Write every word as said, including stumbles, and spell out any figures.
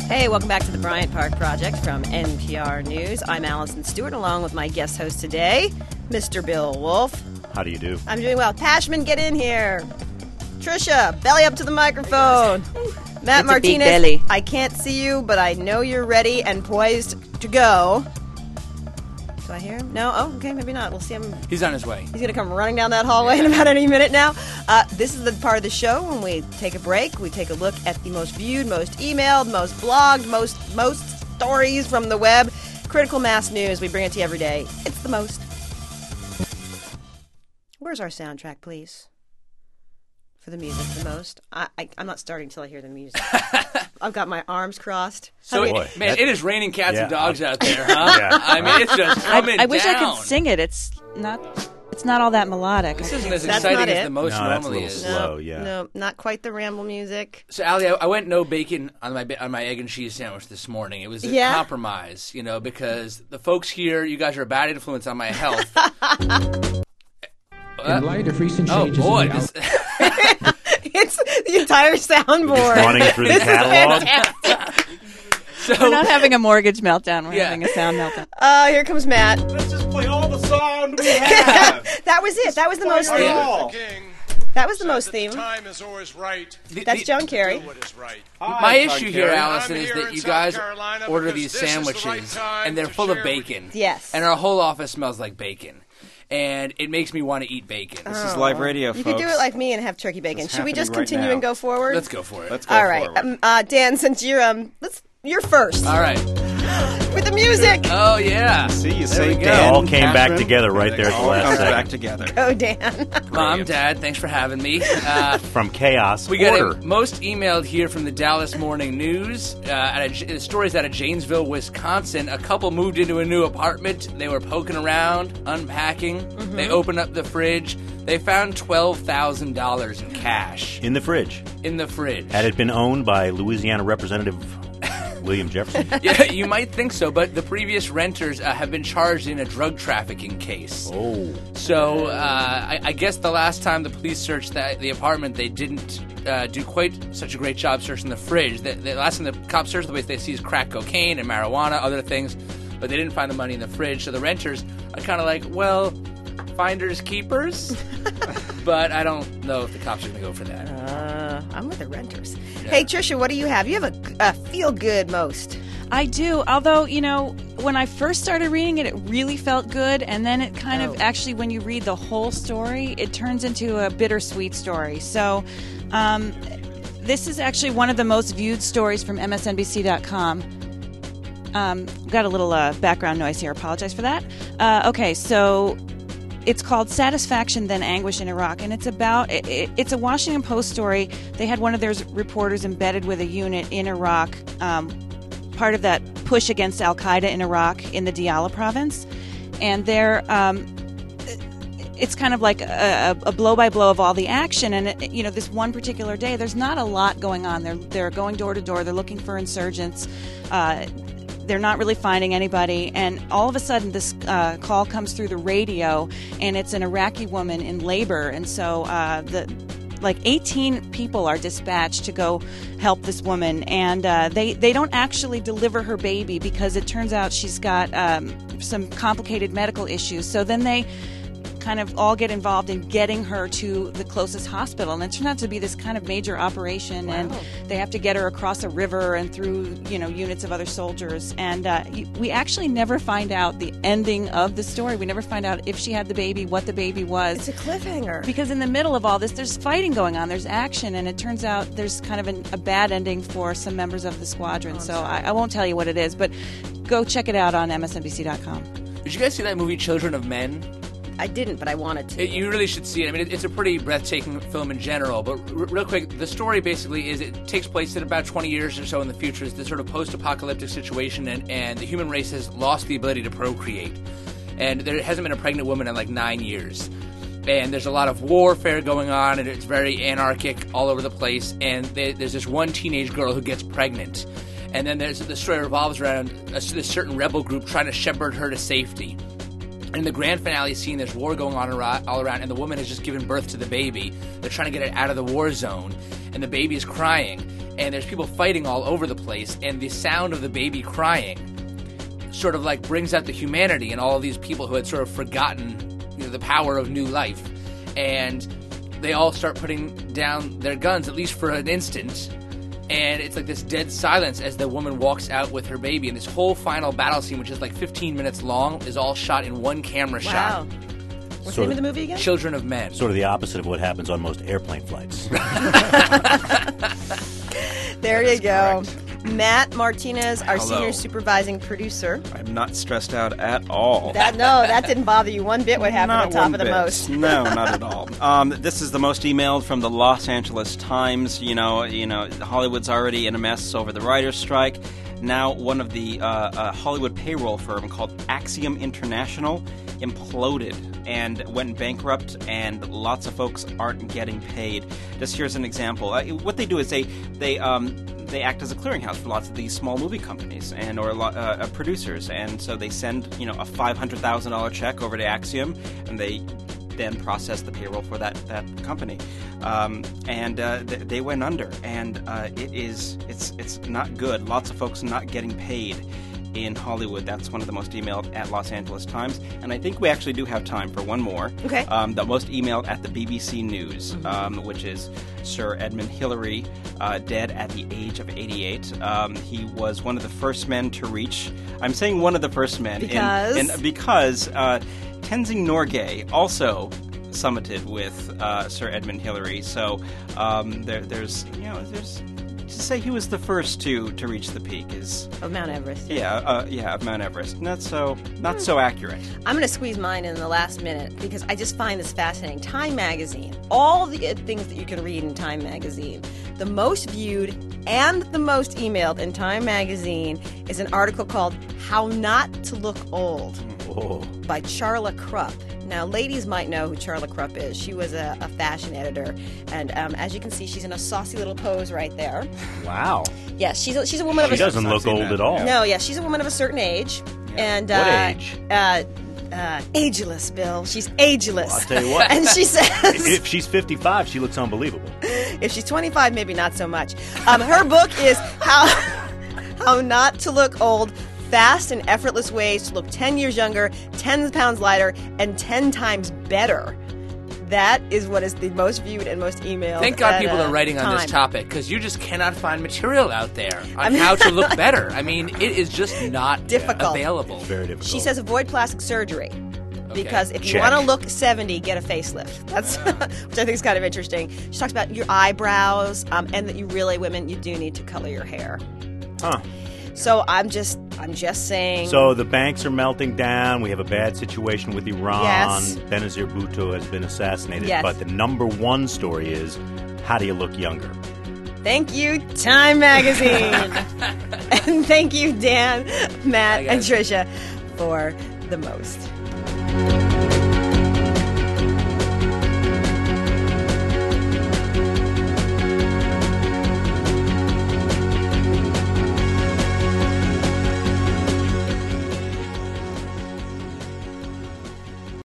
Hey, welcome back to the Bryant Park Project from N P R News. I'm Allison Stewart, along with my guest host today, Mister Bill Wolf. How do you do? I'm doing well. Pashman, get in here. Trisha, belly up to the microphone. Matt It's Martinez, a big belly. I can't see you, but I know you're ready and poised to go. Do I hear him? No? Oh, okay, maybe not. We'll see him. He's on his way. He's going to come running down that hallway in about any minute now. Uh, this is the part of the show when we take a break. We take a look at the most viewed, most emailed, most blogged, most most stories from the web. Critical mass news. We bring it to you every day. It's the most. Where's our soundtrack, please? For the music, the most. I, I, I'm not starting until I hear the music. I've got my arms crossed. So, How it, do Boy, man, that- it is raining cats Yeah, and dogs I'm- out there, huh? Yeah. I mean, it's just coming I, I wish down. I could sing it. It's not. It's not all that melodic. This I isn't can't as sing. That's exciting not as it. the most No, that's a normally little is. slow. no, Oh, yeah. no, not quite the ramble music. So, Allie, I, I went no bacon on my ba- on my egg and cheese sandwich this morning. It was a Yeah? compromise, you know, because the folks here, you guys are a bad influence on my health. In light of recent Oh changes boy, in the this, It's the entire soundboard. running through the This is catalog. fantastic. so We're not having a mortgage meltdown. We're Yeah. having a sound meltdown. Uh, here comes Matt. Let's just play all the sound we have. That was it. That was the most Play theme. all. That was the Said most that theme. Time is always right. the- That's the- John Kerry. Do what is right. My issue here, Kerry. Allison, I'm is here that in you South guys Carolina order because these this is the right sandwiches, time and they're to full of share with bacon. Yes. And our whole office smells like bacon. And it makes me want to eat bacon. This is live radio, You folks. could do it like me and have turkey bacon. It's Should we just happening right continue now. and go forward? Let's go for it. Let's go All right, forward. um, uh, Dan. Since you're um, let's you're first All right. with the music. Oh, yeah. See, you There say we go. They Dan, all came back Catherine. together right there at the All last comes second. back together. Go, Dan. Mom, Dad, thanks for having me. Uh, From chaos, we got order. a most emailed here from the Dallas Morning News. Uh, at a, stories out of Janesville, Wisconsin. A couple moved into a new apartment. They were poking around, unpacking. Mm-hmm. They opened up the fridge. They found twelve thousand dollars in cash In the fridge. in the fridge. Had it been owned by Louisiana Representative William Jefferson? Yeah, you might think so, but the previous renters uh, have been charged in a drug trafficking case. Oh. So uh, I, I guess the last time the police searched that, the apartment, they didn't uh, do quite such a great job searching the fridge. The, the last time the cops searched the place, they seized crack cocaine and marijuana, other things, but they didn't find the money in the fridge. So the renters are kind of like, well, finders keepers. But I don't know if the cops are going to go for that. Uh, I'm with the renters. Hey, Trisha, what do you have? You have a, a feel good most. I do. Although, you know, when I first started reading it, it really felt good. And then it kind Oh. of actually, when you read the whole story, it turns into a bittersweet story. So um, this is actually one of the most viewed stories from M S N B C dot com. Um, got a little uh, background noise here. Apologize for that. Uh, okay, so it's called Satisfaction Then Anguish in Iraq, and it's about it, it, it's a Washington Post story. They had one of their reporters embedded with a unit in Iraq, um, part of that push against Al Qaeda in Iraq in the Diyala province, and they're um, it's kind of like a, a blow by blow of all the action. And it, you know, this one particular day, there's not a lot going on. They're they're going door to door. They're looking for insurgents. Uh, they're not really finding anybody, and all of a sudden this uh, call comes through the radio, and it's an Iraqi woman in labor, and so uh, the like eighteen people are dispatched to go help this woman, and uh, they they don't actually deliver her baby because it turns out she's got um, some complicated medical issues. So then they kind of all get involved in getting her to the closest hospital, and it turned out to be this kind of major operation. Wow. And they have to get her across a river and through, you know, units of other soldiers. And uh, you, we actually never find out the ending of the story. We never find out if she had the baby, what the baby was. It's a cliffhanger. Because in the middle of all this, there's fighting going on, there's action, and it turns out there's kind of an, a bad ending for some members of the squadron. Oh, so I, I won't tell you what it is, but go check it out on M S N B C dot com. Did you guys see that movie Children of Men? I didn't, but I wanted to. It, you really should see it. I mean, it, it's a pretty breathtaking film in general. But r- real quick, the story basically is it takes place in about twenty years or so in the future. It's this sort of post-apocalyptic situation, and, and the human race has lost the ability to procreate. And there hasn't been a pregnant woman in like nine years. And there's a lot of warfare going on, and it's very anarchic all over the place. And they, there's this one teenage girl who gets pregnant. And then there's, the story revolves around a, this certain rebel group trying to shepherd her to safety. In the grand finale scene, there's war going on all around, and the woman has just given birth to the baby. They're trying to get it out of the war zone, and the baby is crying. and there's people fighting all over the place, and the sound of the baby crying sort of like brings out the humanity in all of these people who had sort of forgotten, you know, the power of new life. And they all start putting down their guns, at least for an instant. And it's like this dead silence as the woman walks out with her baby. And this whole final battle scene, which is like fifteen minutes long, is all shot in one camera Wow. shot. What's Sort the name of- of the movie again? Children of Men. Sort of the opposite of what happens on most airplane flights. There you go. Matt Martinez, our Hello. senior supervising producer. I'm not stressed out at all. That no, that didn't bother you one bit. What happened Not at the top one of the bit. most? No, not at all. Um, this is the most emailed from the Los Angeles Times. You know, you know, Hollywood's already in a mess over the writer's strike. Now, one of the uh, uh, Hollywood payroll firm called Axiom International imploded and went bankrupt, and lots of folks aren't getting paid. Just here's an example. Uh, what they do is they they um, they act as a clearinghouse for lots of these small movie companies and or a lot, uh, uh, producers, and so they send you know a five hundred thousand dollar check over to Axiom, and they then process the payroll for that that company, um, and uh, th- they went under, and uh, it is it's it's not good. Lots of folks not getting paid in Hollywood. That's one of the most emailed at Los Angeles Times, and I think we actually do have time for one more. Okay. Um, the most emailed at the B B C News, um, which is Sir Edmund Hillary, uh, dead at the age of eighty-eight. Um, he was one of the first men to reach. I'm saying one of the first men Because? in, in, because uh, Tenzing Norgay also summited with uh, Sir Edmund Hillary. So um, there, there's you know there's. To say he was the first to, to reach the peak is Of Mount Everest. yeah uh, yeah of Mount Everest. Not so not so accurate. I'm going to squeeze mine in the last minute because I just find this fascinating. Time Magazine, all the uh, things that you can read in Time Magazine, the most viewed and the most emailed in Time Magazine is an article called How Not to Look Old Whoa. by Charla Krupp. Now, ladies might know who Charla Krupp is. She was a, a fashion editor, and um, as you can see, she's in a saucy little pose right there. Wow. Yes, she's a, she's a woman of She a doesn't I've look seen old that, at all. yeah. No, yeah, she's a woman of a certain age. And What uh, age? Uh, uh, ageless, Bill. She's ageless. I'll tell you what. And she says, If she's fifty-five, she looks unbelievable. if she's twenty-five, maybe not so much. Um, her book is How How Not to Look Old. Fast and effortless ways to look ten years younger, ten pounds lighter, and ten times better. That is what is the most viewed and most emailed. Thank God at, people uh, are writing on Time. this topic, because you just cannot find material out there on how to look better. I mean, it is just not Difficult. available. Very difficult. She says avoid plastic surgery. Because if you Check. want to look seventy, get a facelift. That's which I think is kind of interesting. She talks about your eyebrows, um, and that you really, women, you do need to color your hair. Huh. So I'm just, I'm just saying. So the banks are melting down. We have a bad situation with Iran. Yes. Benazir Bhutto has been assassinated. Yes. But the number one story is, how do you look younger? Thank you, Time Magazine, and thank you, Dan, Matt, Bye, and guys. Tricia, for the most.